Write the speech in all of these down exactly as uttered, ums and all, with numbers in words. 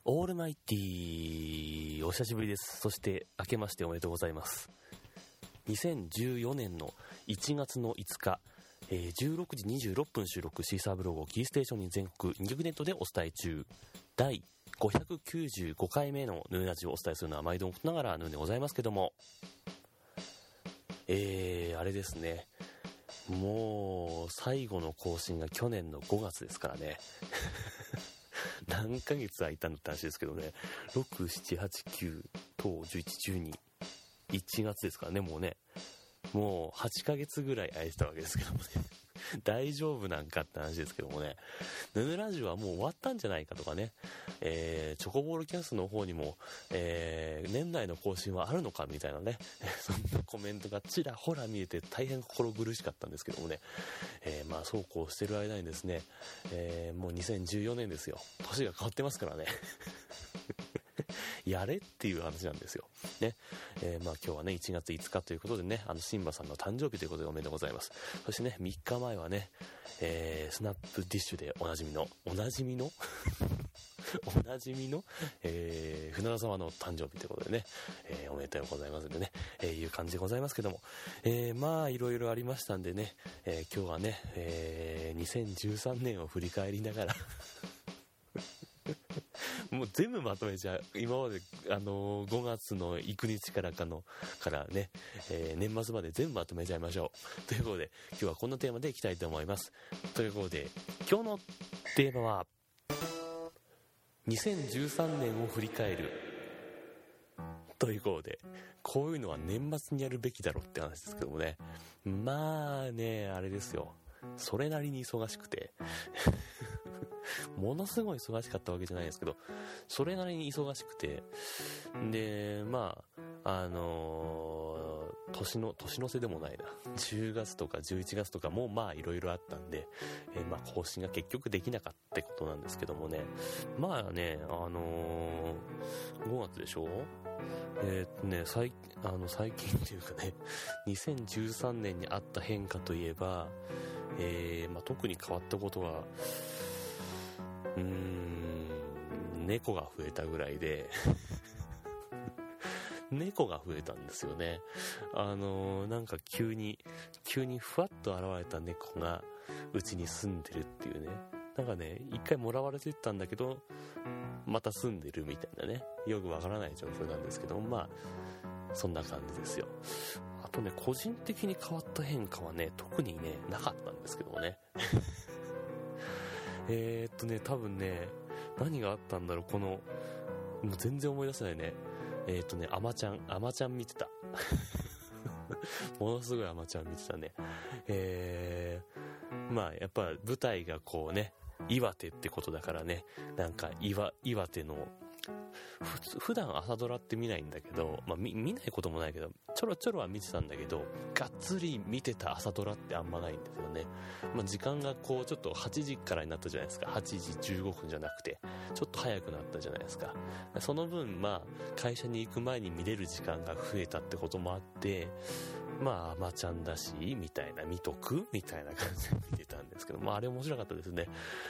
オールマイティーお久しぶりです。そして明けましておめでとうございます。にせんじゅうよねんのいちがつのいつか、えー、じゅうろくじにじゅうろっぷん収録、シーサーブログをキーステーションに全国に局ネットでお伝え中、だいごひゃくきゅうじゅうごかいめのヌーラジをお伝えするのは毎度のことながらヌーでございますけども、えー、あれですね、もう最後の更新が去年のごがつですからね何ヶ月空いたんだって話ですけどね、ろく、しち、はち、きゅうとじゅういち、じゅうに、いちがつですからね、もうね、もうはちかげつぐらい空いてたわけですけどもね大丈夫なんかって話ですけどもね、ヌヌラジオはもう終わったんじゃないかとかね、えー、チョコボールキャストの方にも、えー、年内の更新はあるのかみたいなねそんなコメントがちらほら見えて大変心苦しかったんですけどもね、えー、まあそうこうしてる間にですね、えー、もうにせんじゅうよねんですよ。年が変わってますからねやれっていう話なんですよね。えー、まあ今日はねいちがついつかということでね、あのシンバさんの誕生日ということでおめでとうございます。そしてねみっかまえはね、えー、スナップディッシュでおなじみのおなじみのおなじみの、えー、船田様の誕生日ということでね、えー、おめでとうございますんでね、えー、いう感じでございますけども、えー、まあいろいろありましたんでね、えー、今日はね、えー、にせんじゅうさんねんを振り返りながらもう全部まとめちゃう。今まであのー、ごがつの幾日からかのからね、えー、年末まで全部まとめちゃいましょうということで、今日はこんなテーマでいきたいと思います。ということで今日のテーマはにせんじゅうさんねんを振り返るということで、こういうのは年末にやるべきだろうって話ですけどもね、まあねあれですよ、それなりに忙しくてものすごい忙しかったわけじゃないですけど、それなりに忙しくて、でまああのー、年の年の瀬でもないな、じゅうがつとかじゅういちがつとかもまあいろいろあったんで、えー、まあ更新が結局できなかったってことなんですけどもね、まあねあのー、ごがつでしょ、えー、っとね最あの最近っていうかねにせんじゅうさんねんにあった変化といえば、えーまあ、特に変わったことはうーん猫が増えたぐらいで猫が増えたんですよね。あのー、なんか急に急にふわっと現れた猫がうちに住んでるっていうね、なんかね一回もらわれてたんだけどまた住んでるみたいなね、よくわからない状況なんですけど、まあそんな感じですよ。あとね個人的に変わった変化はね特にねなかったんですけどもねえーっとね多分ね何があったんだろう、このもう全然思い出せないね。えーっとねアマちゃんアマちゃん見てたものすごいアマちゃん見てたね。えー、まあやっぱ舞台がこうね岩手ってことだからね、なんか 岩, 岩手のふ普段朝ドラって見ないんだけど、まあ、見, 見ないこともないけどちょろちょろは見てたんだけど、がっつり見てた朝ドラってあんまないんですよね。まあ、時間がこうちょっとはちじからになったじゃないですか。はちじじゅうごふんじゃなくてちょっと早くなったじゃないですか。その分まあ会社に行く前に見れる時間が増えたってこともあって、まあアマちゃんだしみたいな、見とくみたいな感じで見てたんですけど、まああれ面白かったですね。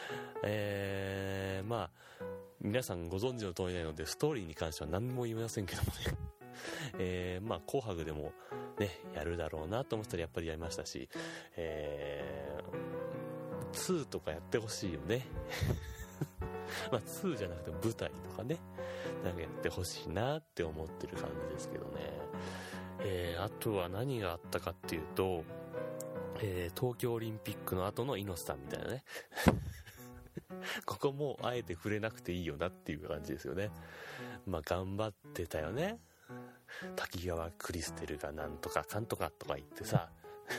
えー、まあ皆さんご存知の通りなのでストーリーに関しては何も言いませんけどもねえー、まあ紅白でもねやるだろうなと思ったらやっぱりやりましたし、えー、ツーとかやってほしいよねまあツーじゃなくて舞台とかねなんかやってほしいなって思ってる感じですけどね。えー、あとは何があったかっていうと、えー、東京オリンピックの後の猪瀬さんみたいなねここもあえて触れなくていいよなっていう感じですよね。まあ頑張ってたよね。滝川クリステルがなんとかかんとかとか言ってさ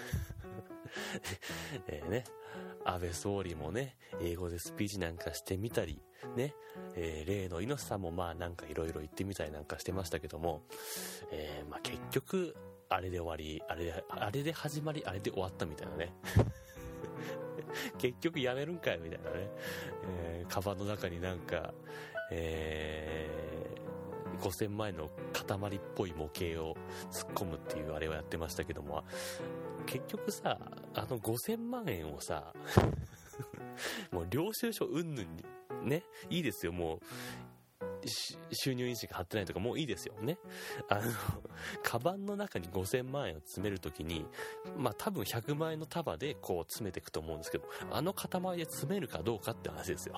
えーね、安倍総理もね英語でスピーチなんかしてみたりね、えー、例の猪瀬さんもまあなんかいろいろ言ってみたりなんかしてましたけども、えー、まあ結局あれで終わり、あれであれで始まり、あれで終わったみたいなね結局やめるんかいみたいなね、えー、カバンの中になんか、えー、ごせんまんえんの塊っぽい模型を突っ込むっていうあれをやってましたけども、結局さあのごせんまんえんをさもう領収書うんぬんにねいいですよ、も収入印紙が貼ってないとかもういいですよね。あのカバンの中にごせんまんえんを詰めるときに、まあ多分ひゃくまんえんの束でこう詰めていくと思うんですけど、あの塊で詰めるかどうかって話ですよ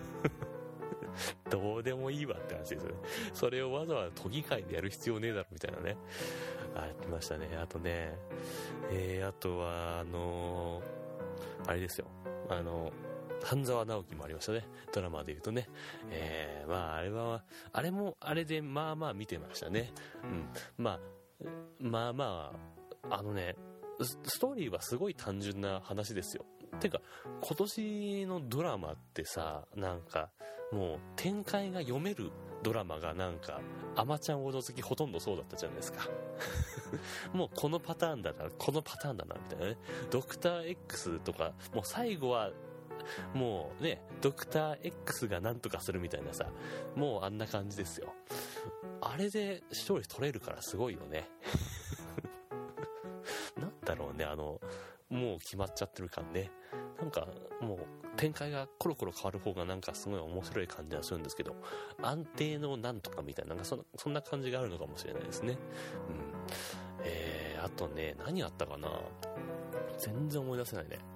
どうでもいいわって話ですよね。それをわざわざ都議会でやる必要ねえだろみたいなね、ありましたね。あとね、えー、あとはあのー、あれですよ、あの半沢直樹もありましたね、ドラマで言うとね。えー、まああれはあれもあれでまあまあ見てましたね。うん、まあまあまああのね、ストーリーはすごい単純な話ですよ。てか今年のドラマってさ、なんかもう展開が読めるドラマがなんかアマちゃんを除きほとんどそうだったじゃないですかもうこのパターンだなこのパターンだなみたいなね。ドクター X とかもう最後はもうね、ドクター X がなんとかするみたいなさ、もうあんな感じですよ。あれで視聴率取れるからすごいよねなんだろうね、あのもう決まっちゃってる感ね。なんかもう展開がコロコロ変わる方がなんかすごい面白い感じはするんですけど、安定のなんとかみたいな、なんかそんな、そんな感じがあるのかもしれないですね。うん。えー、あとね、何あったかな、全然思い出せないね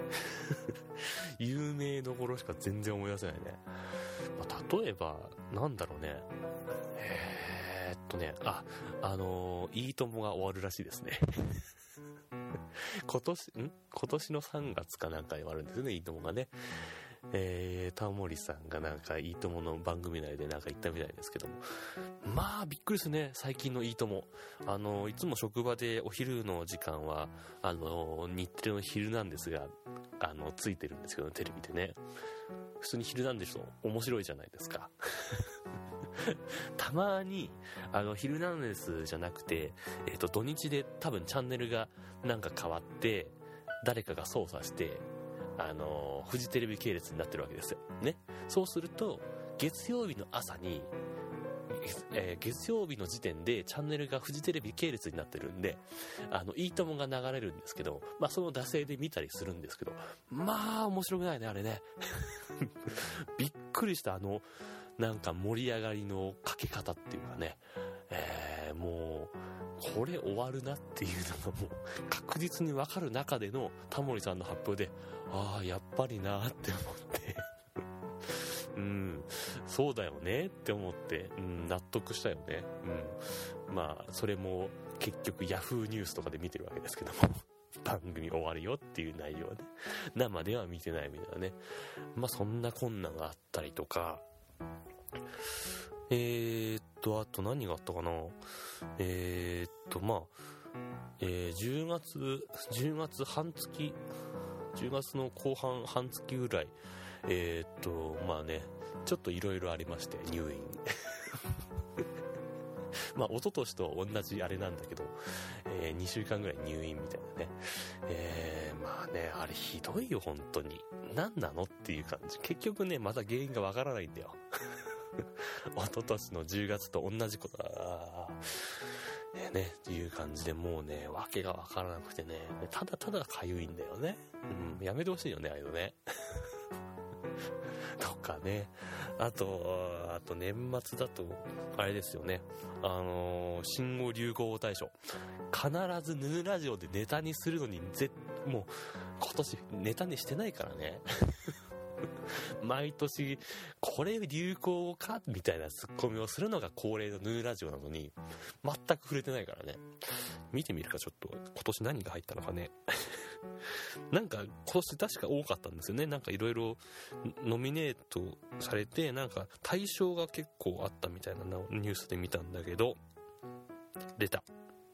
有名どころしか全然思い出せないね。まあ、例えばなんだろうね、えーっとねああのー、いいともが終わるらしいですね今年ん今年のさんがつかなんかに終わるんですよね、いいともがね。えー、タモリさんがなんかいいともの番組内でなんか言ったみたいですけども、まあびっくりですね、最近のいいとも。あのいつも職場でお昼の時間はあの日テレの昼なんですが、あのついてるんですけど、テレビでね、普通に昼なんでしょ、面白いじゃないですかたまにあの昼なんですじゃなくて、えーと土日で多分チャンネルがなんか変わって誰かが操作してあのフジテレビ系列になってるわけですよね。そうすると月曜日の朝に、えー、月曜日の時点でチャンネルがフジテレビ系列になってるんで、あのいいともが流れるんですけど、まあその惰性で見たりするんですけど、まあ面白くないねあれねびっくりした。あのなんか盛り上がりのかけ方っていうかね、えー、もうこれ終わるなっていうのがもう確実に分かる中でのタモリさんの発表で、ああやっぱりなって思ってうんそうだよねって思って、うん、納得したよね。うん、まあそれも結局ヤフーニュースとかで見てるわけですけども番組終わるよっていう内容はね、生では見てないみたいなね。まあそんな困難があったりとか、えーっとあと何があったかな、えーっとまあ、えー、じゅうがつじゅうがつ半月じゅうがつの後半半月ぐらい、えーっとまあねちょっといろいろありまして入院まあ一昨年と同じあれなんだけど、えー、にしゅうかんぐらい入院みたいなね、えー、まあねあれひどいよ本当に。何なのっていう感じ。結局ねまだ原因がわからないんだよ一昨年のじゅうがつと同じことだねねっていう感じで、もうねわけがわからなくてね、ただただかゆいんだよね。うん、やめてほしいよねああいうのねとかね。あとあと年末だとあれですよね、あのー、新語・流行語大賞必ずヌヌラジオでネタにするのにぜもう今年ネタにしてないからね毎年これ流行語かみたいなツッコミをするのが恒例のヌーラジオなのに全く触れてないからね。見てみるかちょっと今年何が入ったのかねなんか今年確か多かったんですよね。なんかいろいろノミネートされて、なんか大賞が結構あったみたいなニュースで見たんだけど、出た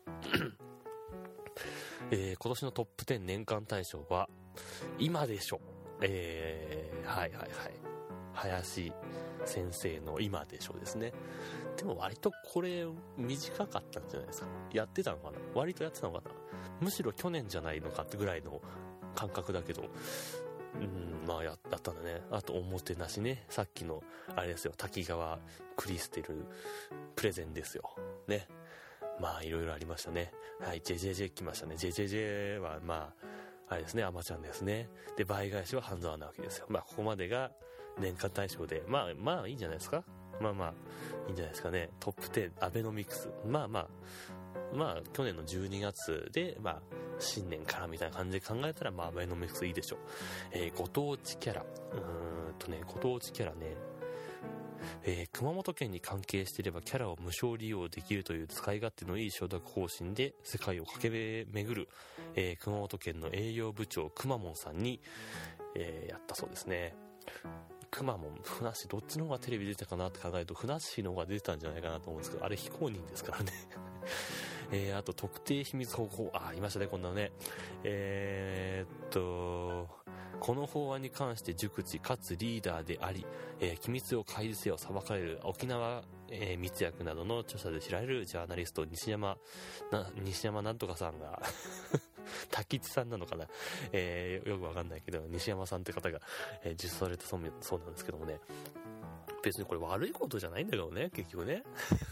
えー、今年のトップじゅう年間大賞は今でしょ。えー、はいはいはい林先生の今でしょですね。でも割とこれ短かったんじゃないですか。やってたのかな、割とやってたのかな。むしろ去年じゃないのかってぐらいの感覚だけど、うんまあやったんだね。あとおもてなしね、さっきのあれですよ、滝川クリステルプレゼンですよね。まあいろいろありましたね。はい、ジェジェジェ 来ましたね。ジェジェジェはまああれですね、アマちゃんですね。で倍返しは半沢直樹ですよ。まあここまでが年間大賞で、まあまあいいんじゃないですか。 まあまあいいんじゃないですかね。トップじゅうアベノミクス、まあまあまあ去年のじゅうにがつでまあ新年からみたいな感じで考えたら、まあアベノミクスいいでしょう。えー、ご当地キャラ、うーんとねご当地キャラね、えー、熊本県に関係していればキャラを無償利用できるという使い勝手のいい承諾方針で世界を駆け巡る、えー、熊本県の営業部長くまモンさんに、えー、やったそうですね。くまモン、ふなっしー、どっちの方がテレビ出てたかなって考えるとふなっしーの方が出てたんじゃないかなと思うんですけど、あれ非公認ですからねえー、あと特定秘密保護法、あ、いましたね、こんなのね。えー、っとこの法案に関して熟知かつリーダーであり、えー、機密を開示せよ裁かれる沖縄、えー、密約などの著者で知られるジャーナリスト西山な西山なんとかさんが滝地さんなのかな、えー、よくわかんないけど西山さんって方が、えー、受賞されたそうなんですけどもね、別にこれ悪いことじゃないんだけどね、結局ね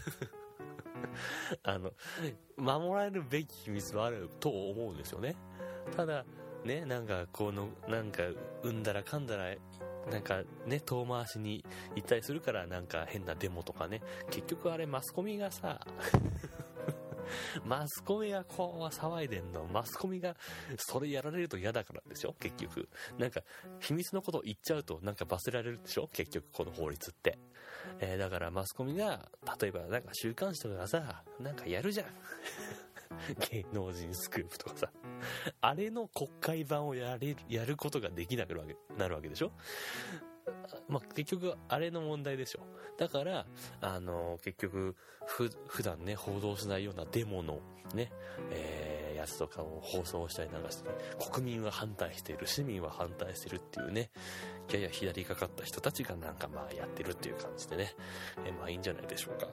あの守られるべき秘密はあると思うんですよね。ただね、なんかこのなんかうんだらかんだらなんかね遠回しに行ったりするから、なんか変なデモとかね、結局あれマスコミがさマスコミがこう騒いでんの、マスコミがそれやられると嫌だからでしょ。結局なんか秘密のことを言っちゃうとなんか罰せられるでしょ、結局この法律って、えー、だからマスコミが例えばなんか週刊誌とかがさなんかやるじゃん芸能人スクープとかさ、あれの国会版をやれるやることができなくなるわけ、なるわけでしょ。まあ、結局あれの問題でしょ。だからあの結局ふ普段ね報道しないようなデモのね、えー、やつとかを放送したり流して、ね、国民は反対している、市民は反対してるっていうね、やや左かかった人たちがなんかまあやってるっていう感じでね、えー、まあいいんじゃないでしょうか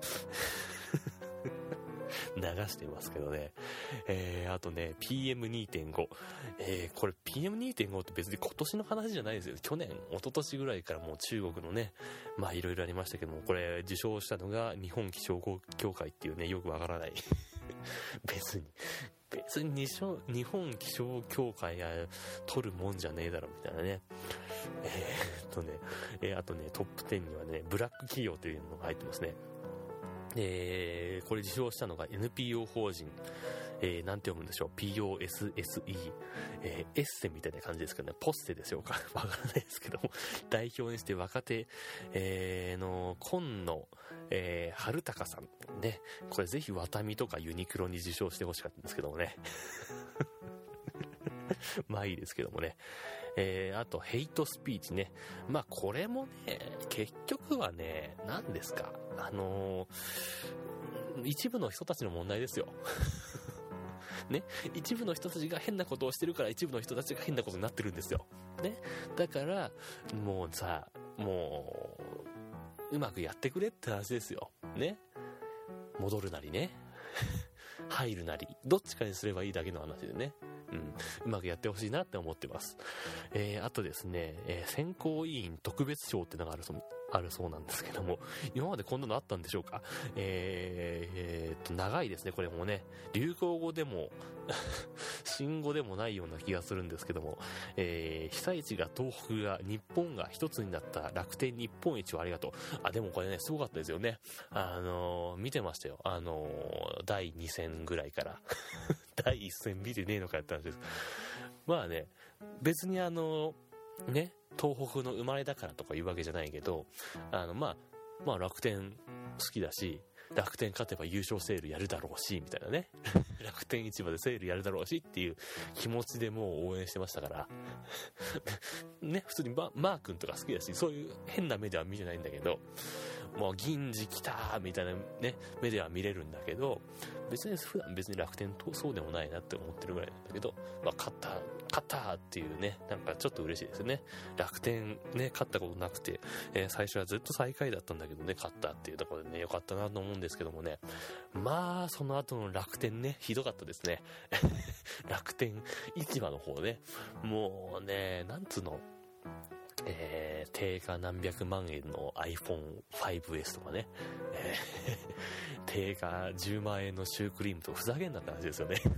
流してますけどね。えー、あとね ピーエムにてんご、 えー、これ ピーエムにてんご って別に今年の話じゃないですよ。去年一昨年ぐらいからもう中国のね、まあいろいろありましたけども、これ受賞したのが日本気象協会っていうね、よくわからない別に別に日本気象協会が取るもんじゃねえだろみたいなね。えー、っとね、えー、あとねトップじゅうにはねブラック企業というのが入ってますね。えー、これ受賞したのが エヌピーオー 法人、えー、なんて読むんでしょう、 ピーオーエスエスイー、えー、エッセみたいな感じですけどね、ポッセでしょうかわからないですけども、代表にして若手、えー、の今野、えー、春高さんね、これぜひワタミとかユニクロに受賞してほしかったんですけどもねまあいいですけどもね。えー、あとヘイトスピーチね。まあこれもね結局はね何ですか、あのー、一部の人たちの問題ですよね、一部の人たちが変なことをしてるから一部の人たちが変なことになってるんですよね。だからもうさ、もううまくやってくれって話ですよね。戻るなりね入るなりどっちかにすればいいだけの話でね、うん、うまくやってほしいなって思ってます。えー、あとですね、えー、選考委員特別賞ってのがあるそうあるそうなんですけども、今までこんなのあったんでしょうか。えー、えー、っと長いですねこれもね。流行語でも新語でもないような気がするんですけども、えー、被災地が東北が日本が一つになった楽天日本一をありがとう。あ、でもこれねすごかったですよね。あのー、見てましたよ。あのー、だいに戦ぐらいからだいいっ戦見てねえのかやったんです。まあね、別にあのー、ね東北の生まれだからとかいうわけじゃないけど、あのまあまあ楽天好きだし、楽天勝てば優勝セールやるだろうしみたいなね楽天市場でセールやるだろうしっていう気持ちでもう応援してましたからね、普通にマー君とか好きだし、そういう変な目では見てないんだけど、もう銀次来たみたいなね目では見れるんだけど、別に普段別に楽天とそうでもないなって思ってるぐらいなんだけど、まあ勝った勝ったっていうね、なんかちょっと嬉しいですよね。楽天ね勝ったことなくて、えー、最初はずっと最下位だったんだけどね、勝ったっていうところでね良かったなと思うんですけどもね、まあその後の楽天ねひどかったですね楽天市場の方ね、もうねなんつうの、えー、定価何百万円の アイフォンファイブエス とかね、えー、定価じゅうまん円のシュークリームとかふざけんなって話ですよね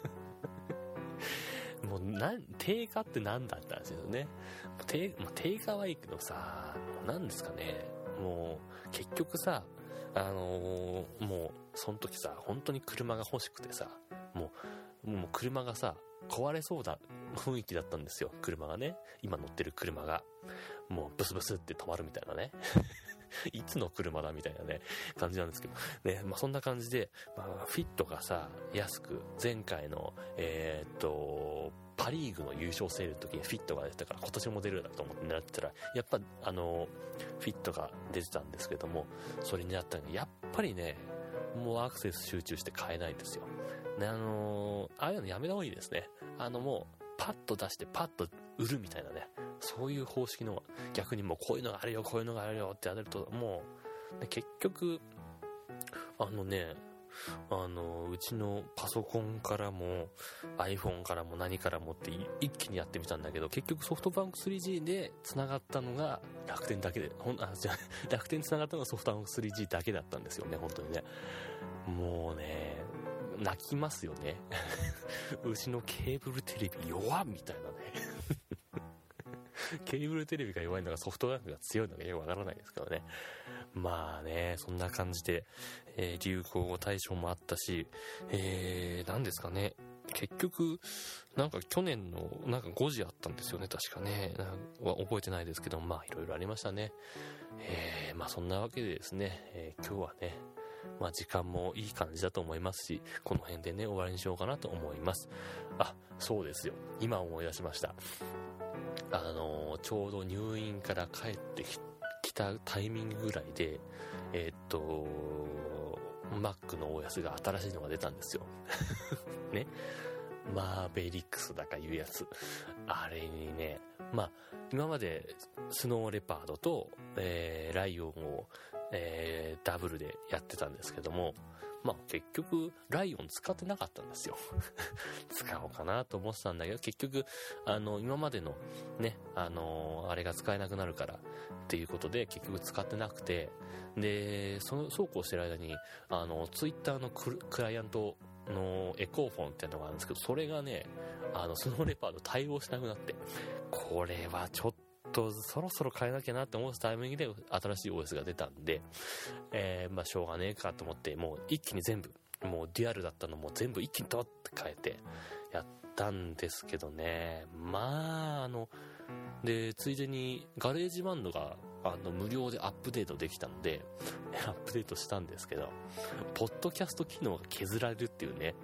もうなん定価ってなんだって話ですよね。定、まあ、定価はいいけどさ、なんですかね、 もう結局さ、あのー、もうその時さ本当に車が欲しくてさ、もうもう車がさ壊れそうだ雰囲気だったんですよ。車がね、今乗ってる車がもうブスブスって止まるみたいなねいつの車だみたいなね感じなんですけどね。まあそんな感じで、まあ、フィットがさ安く、前回のえー、っとパリーグの優勝セールの時にフィットが出てたから今年も出るんだと思って狙ってたら、やっぱあのフィットが出てたんですけども、それになったのにやっぱりね、もうアクセス集中して買えないんですよね。あのああいうのやめた方がいいですね。あのもうパッと出してパッと売るみたいなね、そういう方式の、逆にもうこういうのがあるよこういうのがあるよってやると、もう、ね、結局あのね、あのうちのパソコンからも iPhone からも何からもって一気にやってみたんだけど、結局ソフトバンク スリージー で繋がったのが楽天だけで、ほんあじゃ楽天繋がったのがソフトバンク スリージー だけだったんですよね。本当にね、もうね泣きますよねうちのケーブルテレビ弱っみたいなねケーブルテレビが弱いのがソフトバンクが強いのがよくわからないですからね。まあね、そんな感じで、えー、流行語大賞もあったし、えー、何ですかね、結局なんか去年のなんかごじあったんですよね、確かね。は覚えてないですけど、まあいろいろありましたね。えー、まあそんなわけでですね、えー、今日はね、まあ時間もいい感じだと思いますし、この辺でね終わりにしようかなと思います。あ、そうですよ、今思い出しました。あのー、ちょうど入院から帰ってきたタイミングぐらいで、えー、っと Mac の オーエス が新しいのが出たんですよね、マーベリックスだかいうやつ、あれにね、まあ今までスノーレパードと、えー、ライオンを、えー、ダブルでやってたんですけども、まあ結局ライオン使ってなかったんですよ使おうかなと思ってたんだけど、結局あの今までのね、あのー、あれが使えなくなるからっていうことで結局使ってなくて、でそのそうこうしてる間にあのツイッターのク, クライアントのエコーフォンっていうのがあるんですけど、それがね、あのスノーレパード対応しなくなって、これはちょっとそろそろ変えなきゃなって思うタイミングで新しい オーエス が出たんで、えー、まあしょうがねえかと思って、もう一気に全部、もうデュアルだったのも全部一気にドッて変えてやったんですけどね、まああのでついでにガレージバンドがあの無料でアップデートできたのでアップデートしたんですけど、ポッドキャスト機能が削られるっていうね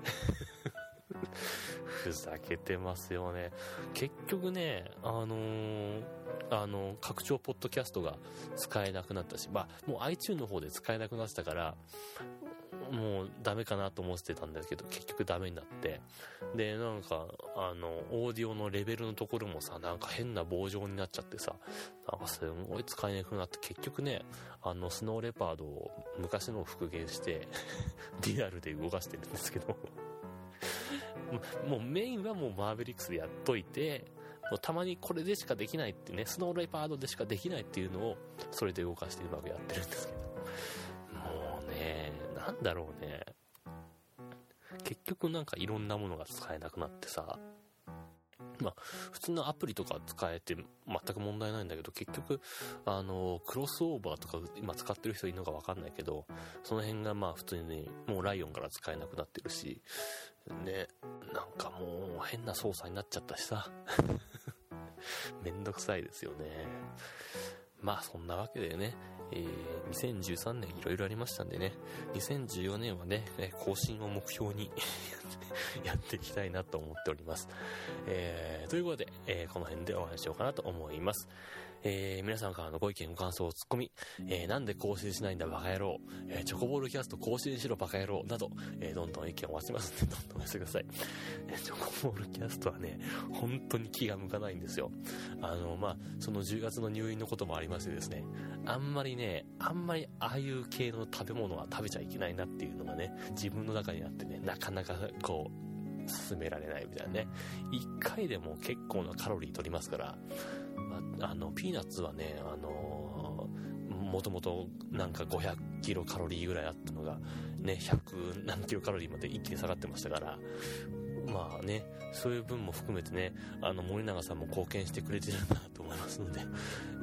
ふざけてますよね。結局ね、あのー、あの拡張ポッドキャストが使えなくなったし、まあもう iTunes の方で使えなくなってたからもうダメかなと思ってたんですけど、結局ダメになって、でなんかあのオーディオのレベルのところもさ、なんか変な棒状になっちゃってさ、なんかすごい使えなくなって、結局ね、あのスノーレパードを昔のを復元してデュアルで動かしてるんですけどもうメインはもうマーベリックスでやっといて、もうたまにこれでしかできないってね、スノーレパードでしかできないっていうのをそれで動かしてうまくやってるんですけど、もうね、なんだろうね、結局なんかいろんなものが使えなくなってさ、まあ普通のアプリとか使えて全く問題ないんだけど、結局あのクロスオーバーとか今使ってる人いるのか分かんないけど、その辺がまあ普通に、ね、もうライオンから使えなくなってるしね、なんかもう変な操作になっちゃったしさめんどくさいですよね。まあそんなわけでね、えー、にせんじゅうさんねんいろいろありましたんでね、にせんじゅうよねんはね更新を目標にやっていきたいなと思っております。えー、ということで、えー、この辺でお話ししようかなと思います。えー、皆さんからのご意見ご感想ツッコミ、えー、なんで更新しないんだバカ野郎、えー、チョコボールキャスト更新しろバカ野郎など、えー、どんどん意見をお待ちしますのでどんどんお寄せください。えー、チョコボールキャストはね本当に気が向かないんですよ。あのまあそのじゅうがつの入院のこともありましてですね、あんまりねあんまりああいう系の食べ物は食べちゃいけないなっていうのがね自分の中にあってね、なかなかこう進められないみたいなね。いっかいでも結構なカロリー取りますから、まあ、あのピーナッツはね、あのー、もともとなんかごひゃくキロカロリーぐらいあったのがねひゃくなんキロカロリーまで一気に下がってましたから、まあねそういう分も含めてね、あの森永さんも貢献してくれてるなと思いますので、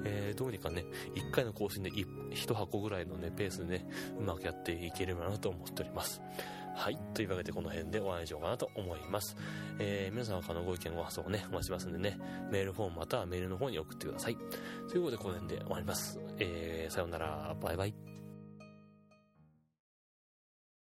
えー、どうにかね、いっかいの更新でいち箱ぐらいのね、ペースでね、うまくやっていければなと思っております。はい。というわけでこの辺で終わりにしようかなと思います。えー、皆様からのご意見ご発想をね、お待ちしますんでね、メールフォームまたはメールの方に送ってください。ということでこの辺で終わります。えー、さようなら。バイバイ。